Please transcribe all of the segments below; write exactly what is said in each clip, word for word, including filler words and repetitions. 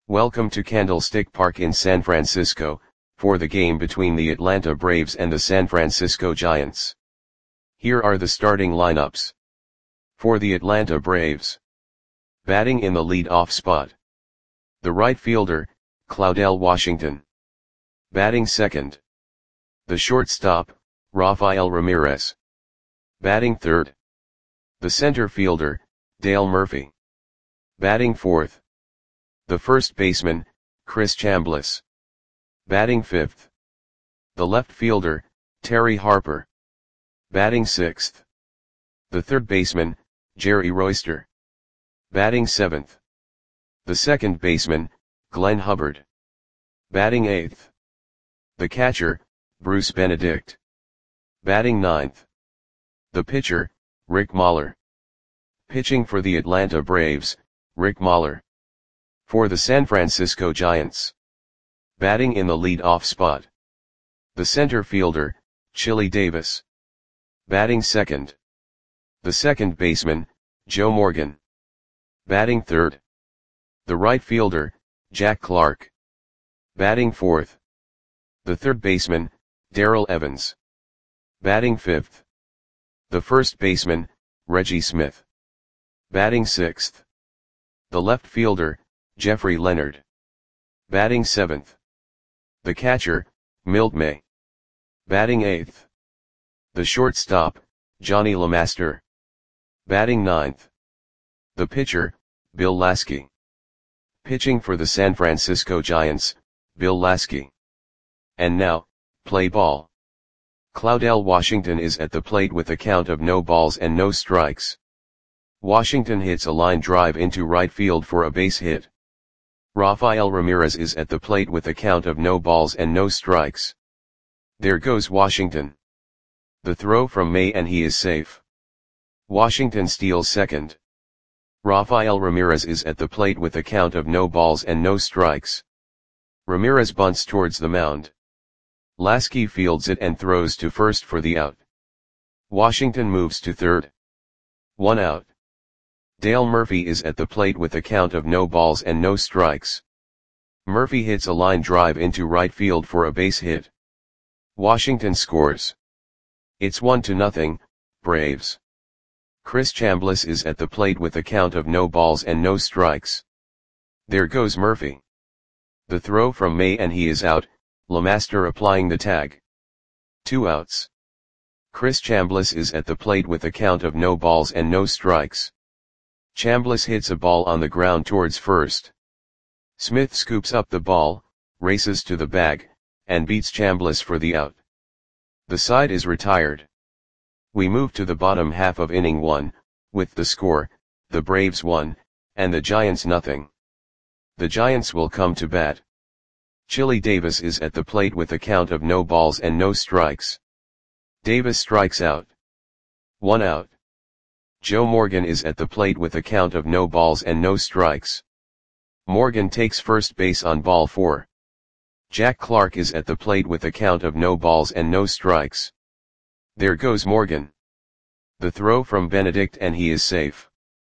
Welcome to Candlestick Park in San Francisco, for the game between the Atlanta Braves and the San Francisco Giants. Here are the starting lineups. For the Atlanta Braves. Batting in the lead-off spot. The right fielder, Claudell Washington. Batting second. The shortstop, Rafael Ramirez. Batting third. The center fielder, Dale Murphy. Batting fourth. The first baseman, Chris Chambliss. Batting fifth. The left fielder, Terry Harper. Batting sixth. The third baseman, Jerry Royster. Batting seventh. The second baseman, Glenn Hubbard. Batting eighth. The catcher, Bruce Benedict. Batting ninth. The pitcher, Rick Mahler. Pitching for the Atlanta Braves, Rick Mahler. For the San Francisco Giants. Batting in the lead-off spot. The center fielder, Chili Davis. Batting second. The second baseman, Joe Morgan. Batting third. The right fielder, Jack Clark. Batting fourth. The third baseman, Darrell Evans. Batting fifth. The first baseman, Reggie Smith. Batting sixth. The left fielder, Jeffrey Leonard. Batting seventh. The catcher, Milt May. Batting eighth. The shortstop, Johnny LeMaster. Batting ninth. The pitcher, Bill Lasky. Pitching for the San Francisco Giants, Bill Lasky. And now, play ball. Claudell Washington is at the plate with a count of no balls and no strikes. Washington hits a line drive into right field for a base hit. Rafael Ramirez is at the plate with a count of no balls and no strikes. There goes Washington. The throw from May and he is safe. Washington steals second. Rafael Ramirez is at the plate with a count of no balls and no strikes. Ramirez bunts towards the mound. Lasky fields it and throws to first for the out. Washington moves to third. One out. Dale Murphy is at the plate with a count of no balls and no strikes. Murphy hits a line drive into right field for a base hit. Washington scores. It's one to nothing, Braves. Chris Chambliss is at the plate with a count of no balls and no strikes. There goes Murphy. The throw from May and he is out, LeMaster applying the tag. Two outs. Chris Chambliss is at the plate with a count of no balls and no strikes. Chambliss hits a ball on the ground towards first. Smith scoops up the ball, races to the bag, and beats Chambliss for the out. The side is retired. We move to the bottom half of inning one, with the score, the Braves one, and the Giants nothing. The Giants will come to bat. Chili Davis is at the plate with a count of no balls and no strikes. Davis strikes out. One out. Joe Morgan is at the plate with a count of no balls and no strikes. Morgan takes first base on ball four. Jack Clark is at the plate with a count of no balls and no strikes. There goes Morgan. The throw from Benedict and he is safe.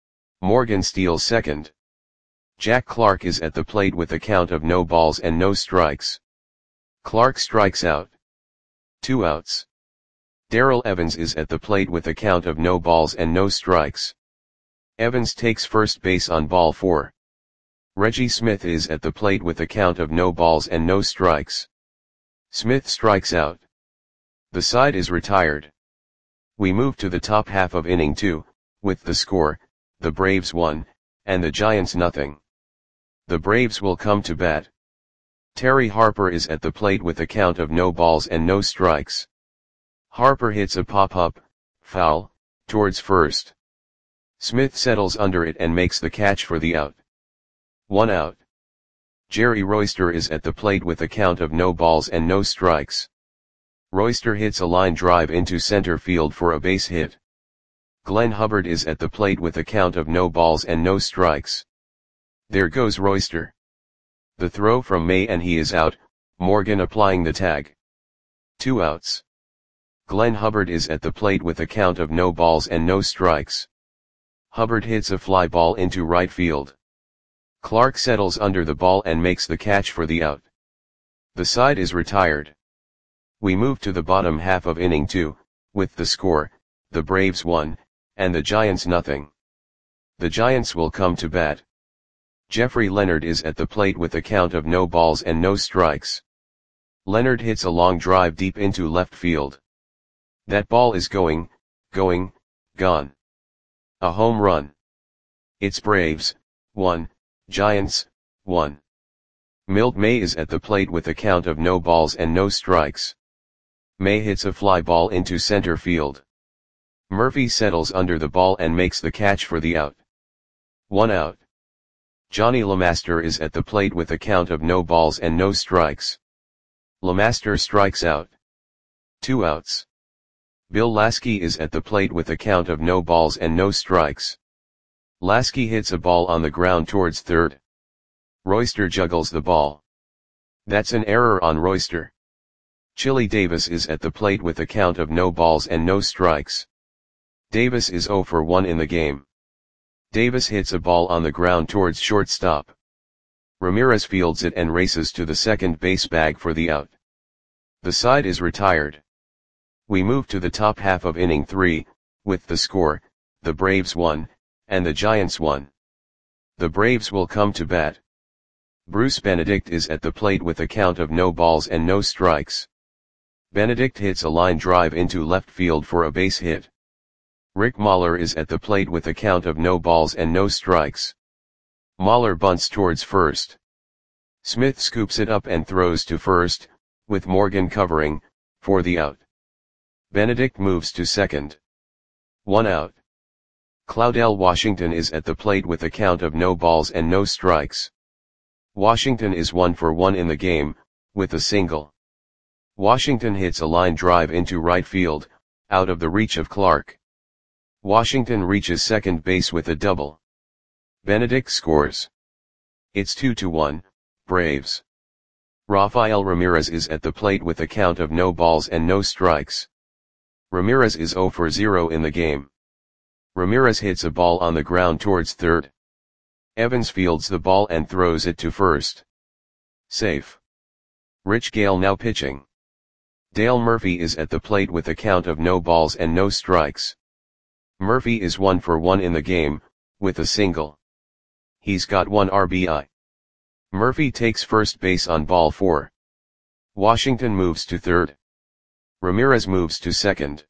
Morgan steals second. Jack Clark is at the plate with a count of no balls and no strikes. Clark strikes out. Two outs. Darrell Evans is at the plate with a count of no balls and no strikes. Evans takes first base on ball four. Reggie Smith is at the plate with a count of no balls and no strikes. Smith strikes out. The side is retired. We move to the top half of inning two, with the score, the Braves one, and the Giants nothing. The Braves will come to bat. Terry Harper is at the plate with a count of no balls and no strikes. Harper hits a pop-up, foul, towards first. Smith settles under it and makes the catch for the out. One out. Jerry Royster is at the plate with a count of no balls and no strikes. Royster hits a line drive into center field for a base hit. Glenn Hubbard is at the plate with a count of no balls and no strikes. There goes Royster. The throw from May and he is out, Morgan applying the tag. Two outs. Glenn Hubbard is at the plate with a count of no balls and no strikes. Hubbard hits a fly ball into right field. Clark settles under the ball and makes the catch for the out. The side is retired. We move to the bottom half of inning two, with the score, the Braves one, and the Giants nothing. The Giants will come to bat. Jeffrey Leonard is at the plate with a count of no balls and no strikes. Leonard hits a long drive deep into left field. That ball is going, going, gone. A home run. It's Braves, one, Giants, one. Milt May is at the plate with a count of no balls and no strikes. May hits a fly ball into center field. Murphy settles under the ball and makes the catch for the out. One out. Johnny LeMaster is at the plate with a count of no balls and no strikes. LeMaster strikes out. Two outs. Bill Lasky is at the plate with a count of no balls and no strikes. Lasky hits a ball on the ground towards third. Royster juggles the ball. That's an error on Royster. Chili Davis is at the plate with a count of no balls and no strikes. Davis is oh for one in the game. Davis hits a ball on the ground towards shortstop. Ramirez fields it and races to the second base bag for the out. The side is retired. We move to the top half of inning three, with the score, the Braves one, and the Giants one. The Braves will come to bat. Bruce Benedict is at the plate with a count of no balls and no strikes. Benedict hits a line drive into left field for a base hit. Rick Mahler is at the plate with a count of no balls and no strikes. Mahler bunts towards first. Smith scoops it up and throws to first, with Morgan covering, for the out. Benedict moves to second. One out. Claudel Washington is at the plate with a count of no balls and no strikes. Washington is one for one in the game, with a single. Washington hits a line drive into right field, out of the reach of Clark. Washington reaches second base with a double. Benedict scores. It's two to one, Braves. Rafael Ramirez is at the plate with a count of no balls and no strikes. Ramirez is oh for zero in the game. Ramirez hits a ball on the ground towards third. Evans fields the ball and throws it to first. Safe. Rich Gale now pitching. Dale Murphy is at the plate with a count of no balls and no strikes. Murphy is one for one in the game, with a single. He's got one R B I. Murphy takes first base on ball four. Washington moves to third. Ramirez moves to second.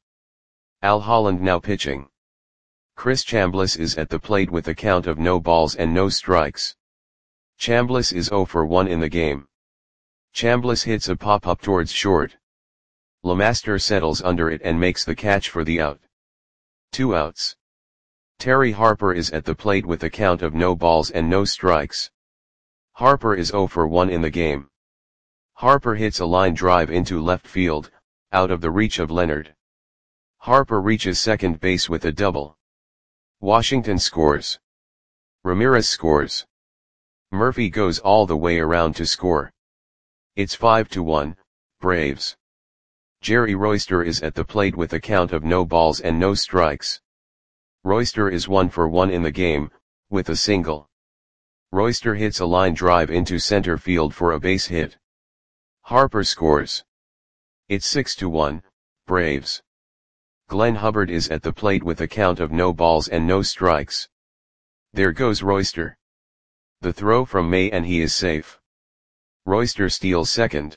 Al Holland now pitching. Chris Chambliss is at the plate with a count of no balls and no strikes. Chambliss is oh for one in the game. Chambliss hits a pop-up towards short. LeMaster settles under it and makes the catch for the out. Two outs. Terry Harper is at the plate with a count of no balls and no strikes. Harper is oh for one in the game. Harper hits a line drive into left field, out of the reach of Leonard. Harper reaches second base with a double. Washington scores. Ramirez scores. Murphy goes all the way around to score. It's five to one, Braves. Jerry Royster is at the plate with a count of no balls and no strikes. Royster is one for one in the game, with a single. Royster hits a line drive into center field for a base hit. Harper scores. It's six to one, Braves. Glenn Hubbard is at the plate with a count of no balls and no strikes. There goes Royster. The throw from May and he is safe. Royster steals second.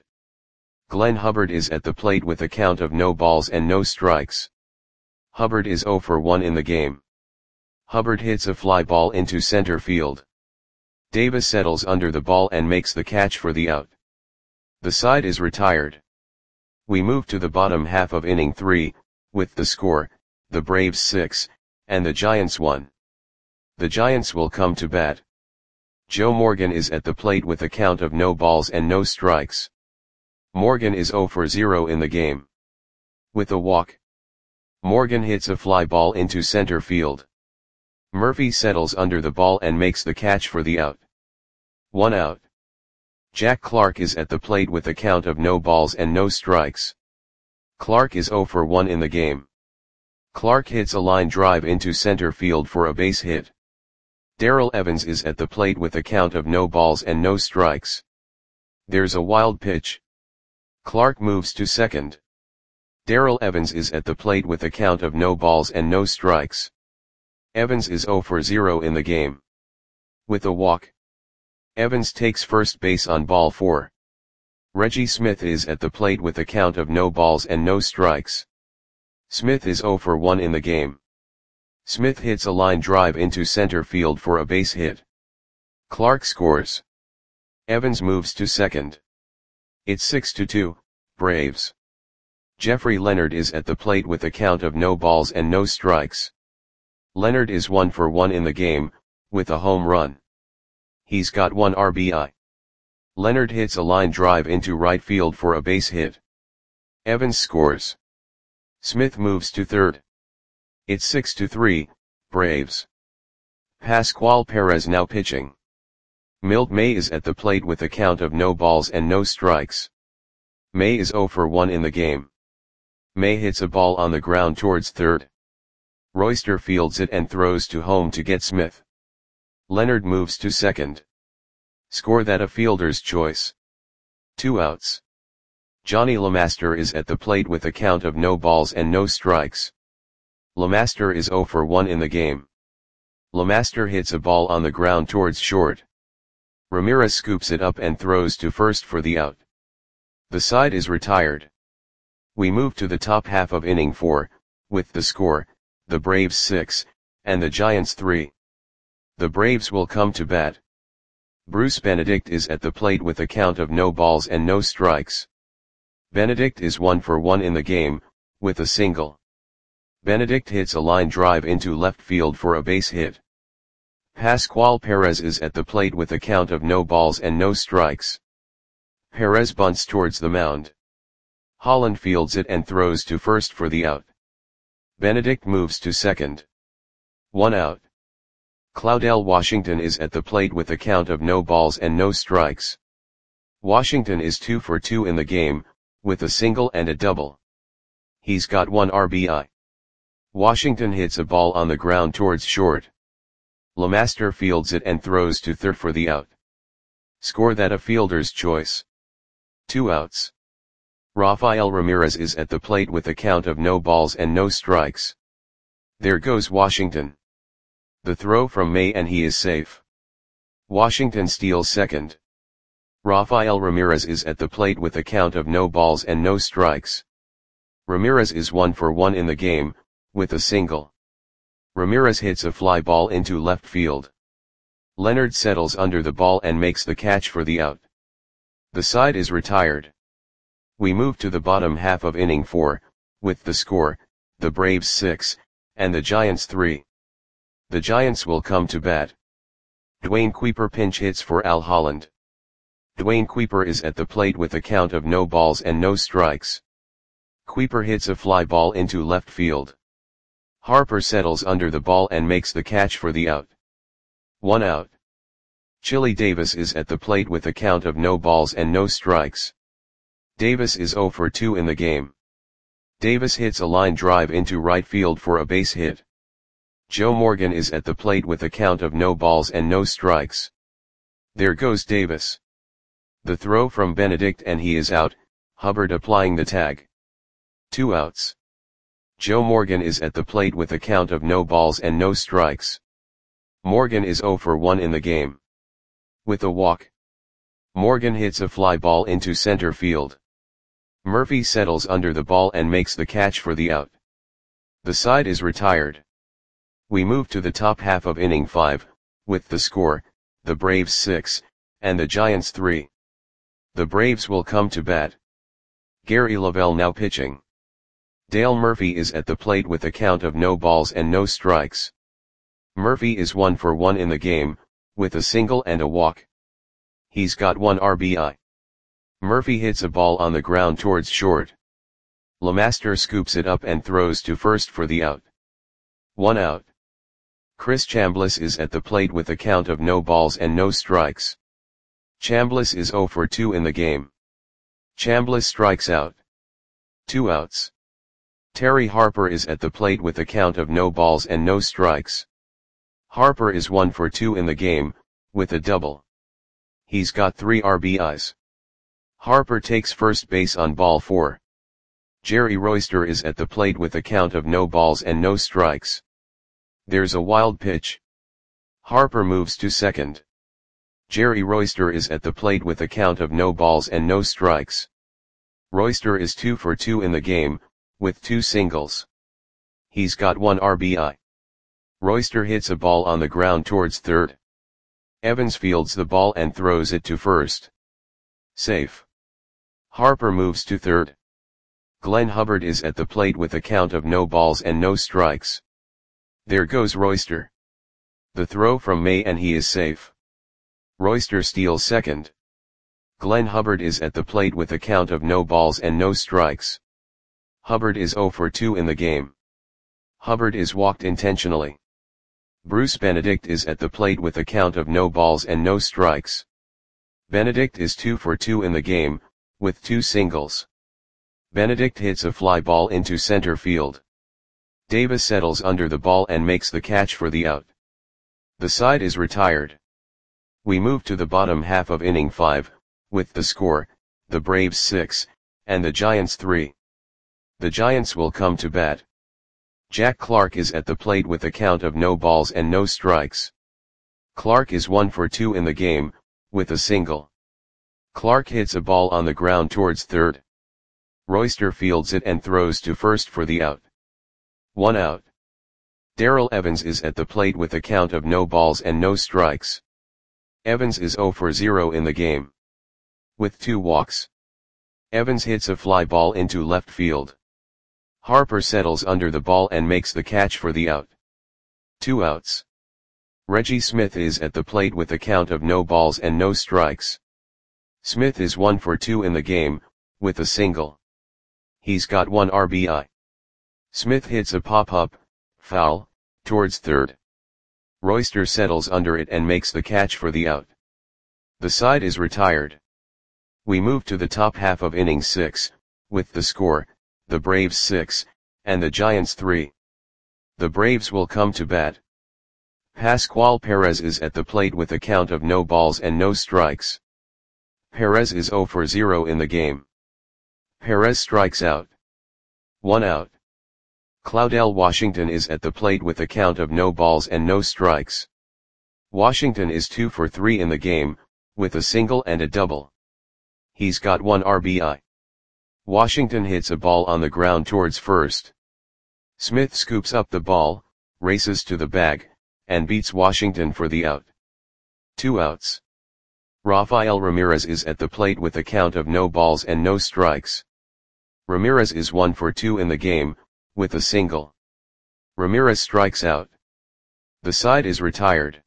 Glenn Hubbard is at the plate with a count of no balls and no strikes. Hubbard is oh for one in the game. Hubbard hits a fly ball into center field. Davis settles under the ball and makes the catch for the out. The side is retired. We move to the bottom half of inning three, with the score, the Braves six, and the Giants one. The Giants will come to bat. Joe Morgan is at the plate with a count of no balls and no strikes. Morgan is oh for zero in the game. With a walk. Morgan hits a fly ball into center field. Murphy settles under the ball and makes the catch for the out. One out. Jack Clark is at the plate with a count of no balls and no strikes. Clark is oh for one in the game. Clark hits a line drive into center field for a base hit. Darrell Evans is at the plate with a count of no balls and no strikes. There's a wild pitch. Clark moves to second. Darrell Evans is at the plate with a count of no balls and no strikes. Evans is zero for zero in the game. With a walk, Evans takes first base on ball four. Reggie Smith is at the plate with a count of no balls and no strikes. Smith is zero for one in the game. Smith hits a line drive into center field for a base hit. Clark scores. Evans moves to second. It's six to two, Braves. Jeffrey Leonard is at the plate with a count of no balls and no strikes. Leonard is one for one in the game, with a home run. He's got one R B I. Leonard hits a line drive into right field for a base hit. Evans scores. Smith moves to third. It's six to three, Braves. Pascual Perez now pitching. Milt May is at the plate with a count of no balls and no strikes. May is zero for one in the game. May hits a ball on the ground towards third. Royster fields it and throws to home to get Smith. Leonard moves to second. Score that a fielder's choice. Two outs. Johnny LeMaster is at the plate with a count of no balls and no strikes. LeMaster is zero for one in the game. LeMaster hits a ball on the ground towards short. Ramirez scoops it up and throws to first for the out. The side is retired. We move to the top half of inning four, with the score, the Braves six, and the Giants three. The Braves will come to bat. Bruce Benedict is at the plate with a count of no balls and no strikes. Benedict is one for one in the game, with a single. Benedict hits a line drive into left field for a base hit. Pascual Perez is at the plate with a count of no balls and no strikes. Perez bunts towards the mound. Holland fields it and throws to first for the out. Benedict moves to second. One out. Claudel Washington is at the plate with a count of no balls and no strikes. Washington is two for two in the game, with a single and a double. He's got one R B I. Washington hits a ball on the ground towards short. LeMaster fields it and throws to third for the out. Score that a fielder's choice. Two outs. Rafael Ramirez is at the plate with a count of no balls and no strikes. There goes Washington. The throw from May and he is safe. Washington steals second. Rafael Ramirez is at the plate with a count of no balls and no strikes. Ramirez is one for one in the game, with a single. Ramirez hits a fly ball into left field. Leonard settles under the ball and makes the catch for the out. The side is retired. We move to the bottom half of inning four, with the score, the Braves six, and the Giants three. The Giants will come to bat. Dwayne Kuiper pinch hits for Al Holland. Dwayne Kuiper is at the plate with a count of no balls and no strikes. Kuiper hits a fly ball into left field. Harper settles under the ball and makes the catch for the out. One out. Chili Davis is at the plate with a count of no balls and no strikes. Davis is zero for two in the game. Davis hits a line drive into right field for a base hit. Joe Morgan is at the plate with a count of no balls and no strikes. There goes Davis. The throw from Benedict and he is out, Hubbard applying the tag. Two outs. Joe Morgan is at the plate with a count of no balls and no strikes. Morgan is zero for one in the game. With a walk, Morgan hits a fly ball into center field. Murphy settles under the ball and makes the catch for the out. The side is retired. We move to the top half of inning five, with the score, the Braves six, and the Giants three. The Braves will come to bat. Gary Lavelle now pitching. Dale Murphy is at the plate with a count of no balls and no strikes. Murphy is one for one in the game, with a single and a walk. He's got one R B I. Murphy hits a ball on the ground towards short. LeMaster scoops it up and throws to first for the out. One out. Chris Chambliss is at the plate with a count of no balls and no strikes. Chambliss is zero for two in the game. Chambliss strikes out. Two outs. Terry Harper is at the plate with a count of no balls and no strikes. Harper is one for two in the game, with a double. He's got three R B Is. Harper takes first base on ball four. Jerry Royster is at the plate with a count of no balls and no strikes. There's a wild pitch. Harper moves to second. Jerry Royster is at the plate with a count of no balls and no strikes. Royster is two for two in the game, with two singles. He's got one R B I. Royster hits a ball on the ground towards third. Evans fields the ball and throws it to first. Safe. Harper moves to third. Glenn Hubbard is at the plate with a count of no balls and no strikes. There goes Royster. The throw from May and he is safe. Royster steals second. Glenn Hubbard is at the plate with a count of no balls and no strikes. Hubbard is zero for two in the game. Hubbard is walked intentionally. Bruce Benedict is at the plate with a count of no balls and no strikes. Benedict is two for two in the game, with two singles. Benedict hits a fly ball into center field. Davis settles under the ball and makes the catch for the out. The side is retired. We move to the bottom half of inning five, with the score, the Braves six, and the Giants three. The Giants will come to bat. Jack Clark is at the plate with a count of no balls and no strikes. Clark is one for two in the game, with a single. Clark hits a ball on the ground towards third. Royster fields it and throws to first for the out. One out. Darrell Evans is at the plate with a count of no balls and no strikes. Evans is zero for zero in the game. With two walks. Evans hits a fly ball into left field. Harper settles under the ball and makes the catch for the out. Two outs. Reggie Smith is at the plate with a count of no balls and no strikes. Smith is one for two in the game, with a single. He's got one R B I. Smith hits a pop-up, foul, towards third. Royster settles under it and makes the catch for the out. The side is retired. We move to the top half of inning six, with the score, the Braves six, and the Giants three. The Braves will come to bat. Pascual Perez is at the plate with a count of no balls and no strikes. Perez is zero for zero in the game. Perez strikes out. One out. Claudel Washington is at the plate with a count of no balls and no strikes. Washington is two for three in the game, with a single and a double. He's got one R B I. Washington hits a ball on the ground towards first. Smith scoops up the ball, races to the bag, and beats Washington for the out. Two outs. Rafael Ramirez is at the plate with a count of no balls and no strikes. Ramirez is one for two in the game, with a single. Ramirez strikes out. The side is retired.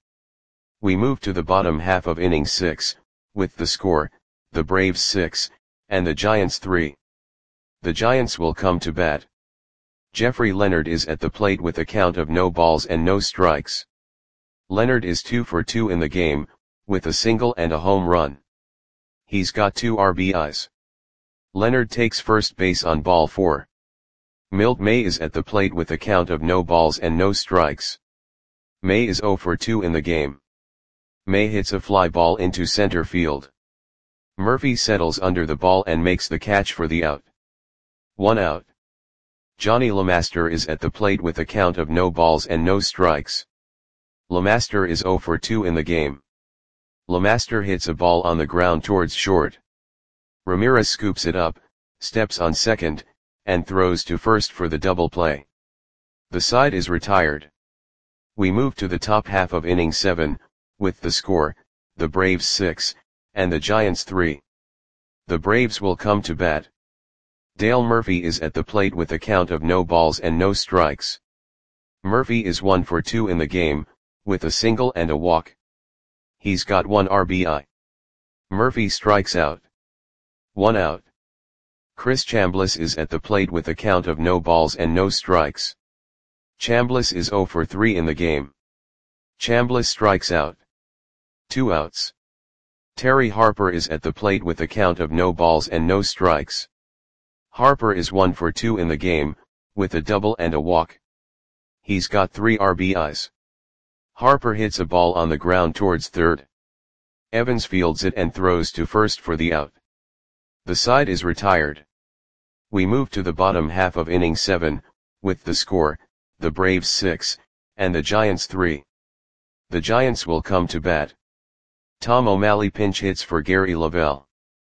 We move to the bottom half of inning six, with the score, the Braves six, and the Giants three. The Giants will come to bat. Jeffrey Leonard is at the plate with a count of no balls and no strikes. Leonard is two for two in the game, with a single and a home run. He's got two R B Is. Leonard takes first base on ball four. Milt May is at the plate with a count of no balls and no strikes. May is zero for two in the game. May hits a fly ball into center field. Murphy settles under the ball and makes the catch for the out. One out. Johnny LeMaster is at the plate with a count of no balls and no strikes. LeMaster is zero for two in the game. LeMaster hits a ball on the ground towards short. Ramirez scoops it up, steps on second, and throws to first for the double play. The side is retired. We move to the top half of inning seven, with the score, the Braves six, and the Giants three. The Braves will come to bat. Dale Murphy is at the plate with a count of no balls and no strikes. Murphy is one for two in the game, with a single and a walk. He's got one R B I. Murphy strikes out. One out. Chris Chambliss is at the plate with a count of no balls and no strikes. Chambliss is zero for three in the game. Chambliss strikes out. Two outs. Terry Harper is at the plate with a count of no balls and no strikes. Harper is one for two in the game, with a double and a walk. He's got three R B Is. Harper hits a ball on the ground towards third. Evans fields it and throws to first for the out. The side is retired. We move to the bottom half of inning seven, with the score, the Braves six, and the Giants three. The Giants will come to bat. Tom O'Malley pinch hits for Gary Lavelle.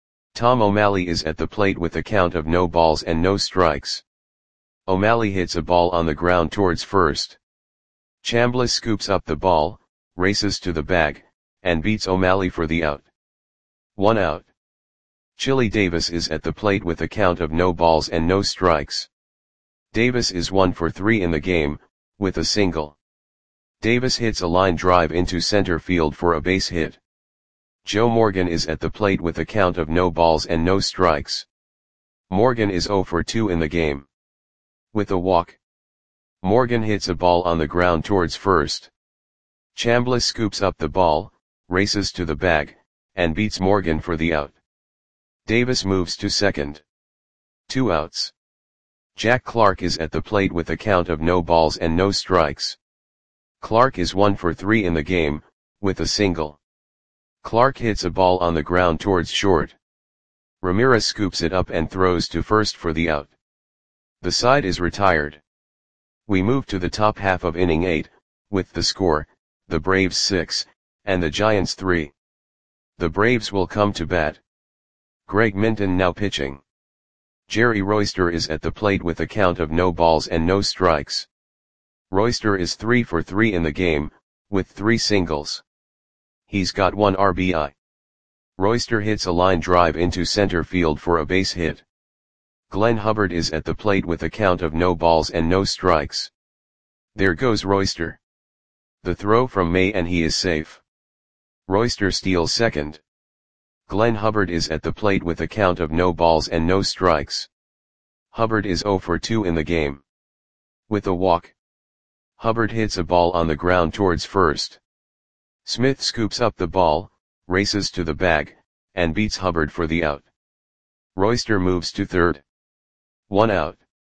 Tom O'Malley is at the plate with a count of no balls and no strikes. O'Malley hits a ball on the ground towards first. Chambliss scoops up the ball, races to the bag, and beats O'Malley for the out. One out. Chili Davis is at the plate with a count of no balls and no strikes. Davis is one for three in the game, with a single. Davis hits a line drive into center field for a base hit. Joe Morgan is at the plate with a count of no balls and no strikes. Morgan is zero for two in the game. With a walk. Morgan hits a ball on the ground towards first. Chambliss scoops up the ball, races to the bag, and beats Morgan for the out. Davis moves to second. Two outs. Jack Clark is at the plate with a count of no balls and no strikes. Clark is one for three in the game, with a single. Clark hits a ball on the ground towards short. Ramirez scoops it up and throws to first for the out. The side is retired. We move to the top half of inning eight, with the score, the Braves six, and the Giants three. The Braves will come to bat. Greg Minton now pitching. Jerry Royster is at the plate with a count of no balls and no strikes. Royster is three for three in the game, with three singles. He's got one R B I. Royster hits a line drive into center field for a base hit. Glenn Hubbard is at the plate with a count of no balls and no strikes. There goes Royster. The throw from May and he is safe. Royster steals second. Glenn Hubbard is at the plate with a count of no balls and no strikes. Hubbard is zero for two in the game. With a walk. Hubbard hits a ball on the ground towards first. Smith scoops up the ball, races to the bag, and beats Hubbard for the out. Royster moves to third. One out.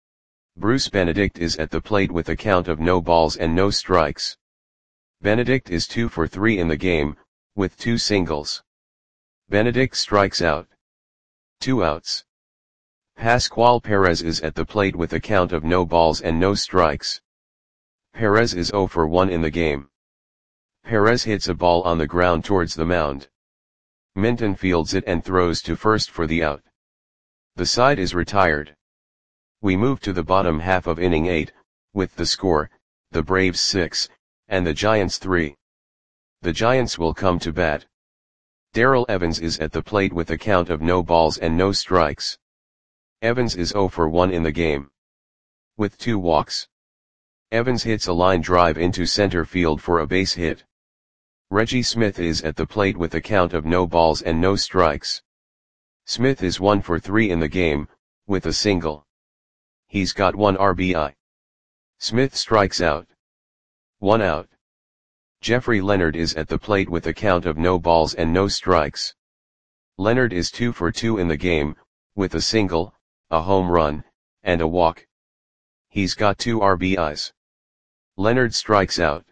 Bruce Benedict is at the plate with a count of no balls and no strikes. Benedict is two for three in the game, with two singles. Benedict strikes out. Two outs. Pascual Perez is at the plate with a count of no balls and no strikes. Perez is zero for one in the game. Perez hits a ball on the ground towards the mound. Minton fields it and throws to first for the out. The side is retired. We move to the bottom half of inning eight, with the score, the Braves six, and the Giants three. The Giants will come to bat. Darrell Evans is at the plate with a count of no balls and no strikes. Evans is zero for one in the game. With two walks. Evans hits a line drive into center field for a base hit. Reggie Smith is at the plate with a count of no balls and no strikes. Smith is one for three in the game, with a single. He's got one R B I. Smith strikes out. One out. Jeffrey Leonard is at the plate with a count of no balls and no strikes. Leonard is two for two in the game, with a single, a home run, and a walk. He's got two R B Is. Leonard strikes out.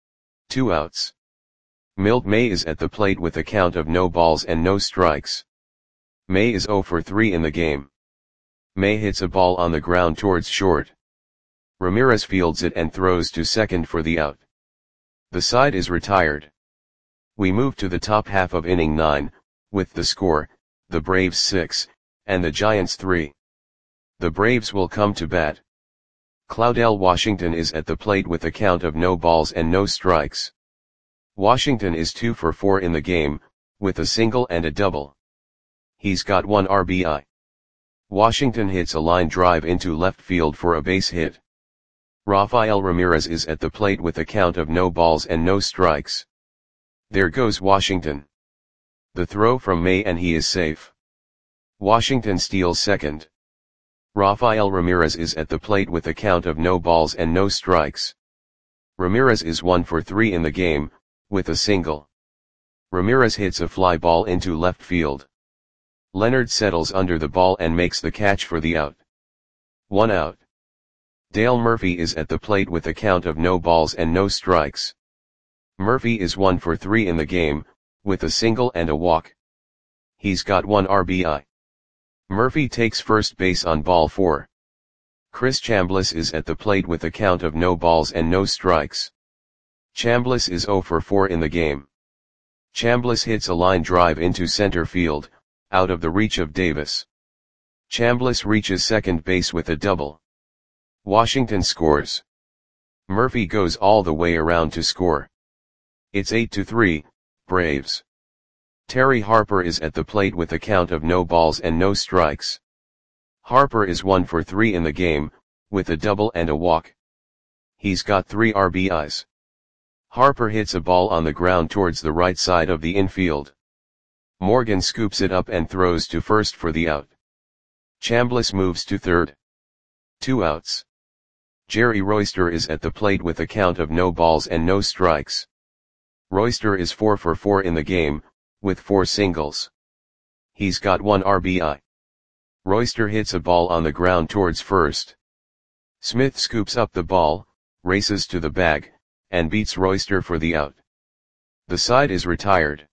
Two outs. Milt May is at the plate with a count of no balls and no strikes. May is zero for three in the game. May hits a ball on the ground towards short. Ramirez fields it and throws to second for the out. The side is retired. We move to the top half of inning nine, with the score, the Braves six, and the Giants three. The Braves will come to bat. Claudell Washington is at the plate with a count of no balls and no strikes. Washington is two for four in the game, with a single and a double. He's got one R B I. Washington hits a line drive into left field for a base hit. Rafael Ramirez is at the plate with a count of no balls and no strikes. There goes Washington. The throw from May and he is safe. Washington steals second. Rafael Ramirez is at the plate with a count of no balls and no strikes. Ramirez is one for three in the game, with a single. Ramirez hits a fly ball into left field. Leonard settles under the ball and makes the catch for the out. One out. Dale Murphy is at the plate with a count of no balls and no strikes. Murphy is one for three in the game, with a single and a walk. He's got one R B I. Murphy takes first base on ball four. Chris Chambliss is at the plate with a count of no balls and no strikes. Chambliss is zero for four in the game. Chambliss hits a line drive into center field, out of the reach of Davis. Chambliss reaches second base with a double. Washington scores. Murphy goes all the way around to score. It's eight to three, Braves. Terry Harper is at the plate with a count of no balls and no strikes. Harper is one for three in the game, with a double and a walk. He's got three R B Is. Harper hits a ball on the ground towards the right side of the infield. Morgan scoops it up and throws to first for the out. Chambliss moves to third. Two outs. Jerry Royster is at the plate with a count of no balls and no strikes. Royster is four for four in the game, with four singles. He's got one R B I. Royster hits a ball on the ground towards first. Smith scoops up the ball, races to the bag, and beats Royster for the out. The side is retired.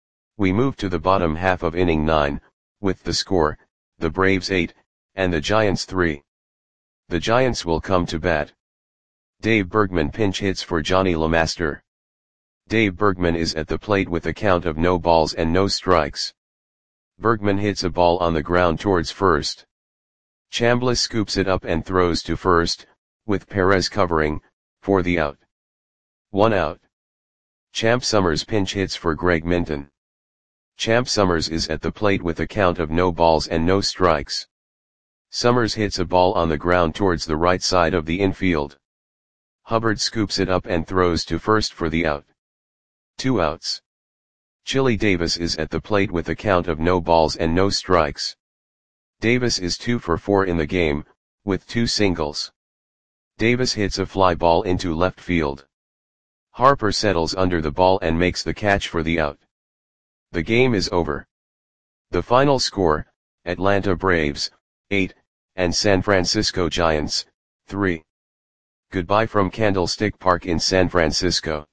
We move to the bottom half of inning nine, with the score, the Braves eight, and the Giants three. The Giants will come to bat. Dave Bergman pinch hits for Johnny LeMaster. Dave Bergman is at the plate with a count of no balls and no strikes. Bergman hits a ball on the ground towards first. Chambliss scoops it up and throws to first, with Perez covering, for the out. One out. Champ Summers pinch hits for Greg Minton. Champ Summers is at the plate with a count of no balls and no strikes. Summers hits a ball on the ground towards the right side of the infield. Hubbard scoops it up and throws to first for the out. Two outs. Chili Davis is at the plate with a count of no balls and no strikes. Davis is two for four in the game, with two singles. Davis hits a fly ball into left field. Harper settles under the ball and makes the catch for the out. The game is over. The final score, Atlanta Braves, eight, and San Francisco Giants, three. Goodbye from Candlestick Park in San Francisco.